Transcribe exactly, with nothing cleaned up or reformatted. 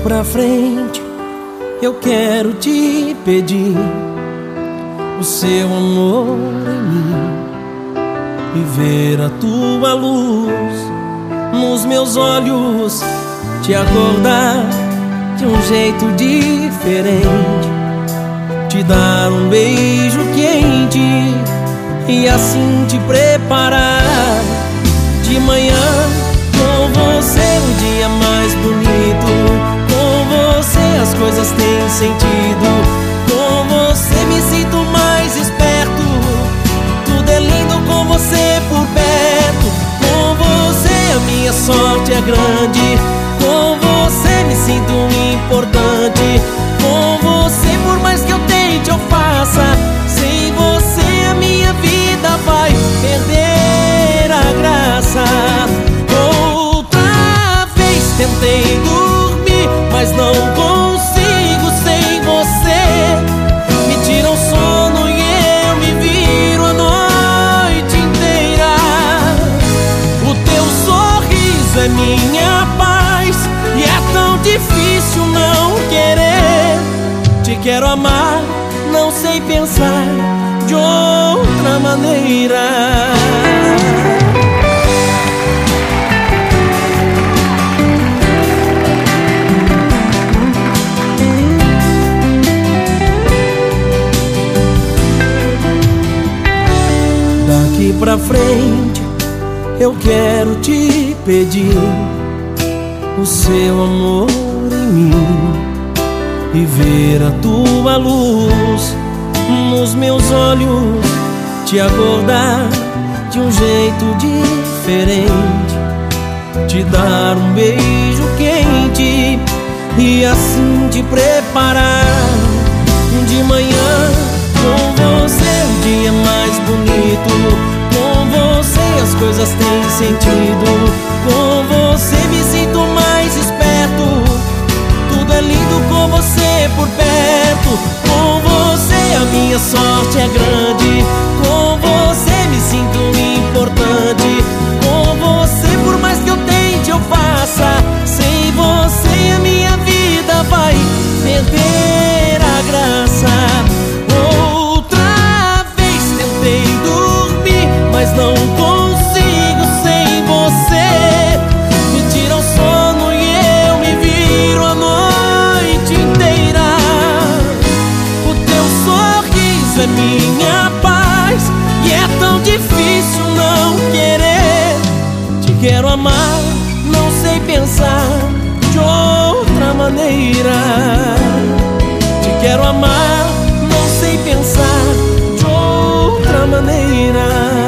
pra frente eu quero te pedir o seu amor em mim e ver a tua luz nos meus olhos, te acordar de um jeito diferente, te dar um beijo quente e assim te preparar de manhã com você um dia mais bonito. Com você as coisas têm sentido, com você me sinto mais esperto. Tudo é lindo com você por perto, com você a minha sorte é grande, com você me sinto importante, com você por mais que eu tente eu faça, sem você a minha vida vai perder a graça. Outra vez tentei dormir, mas não consigo sem você. Me tira o sono e eu me viro a noite inteira. O teu sorriso é minha paz e é tão difícil não querer. Te quero amar, não sei pensar de outra maneira. Daqui pra frente eu quero te pedir o seu amor em mim e ver a tua luz nos meus olhos, te acordar de um jeito diferente, te dar um beijo quente e assim te preparar de manhã com você um dia mais bonito. Com você as coisas têm sentido, com você me sinto mais esperto. Tudo é lindo com você por perto, com você a minha sorte é grande, com você me sinto importante, com você por mais que eu tente eu faça, sem você a minha vida vai perder a graça. Outra vez tentei dormir, mas não consigo sem você. Me tira o sono e eu me viro a noite inteira. O teu sorriso é minha paz e é tão difícil não querer. Te quero amar, não sei pensar de outra maneira. Te quero amar, não sei pensar de outra maneira.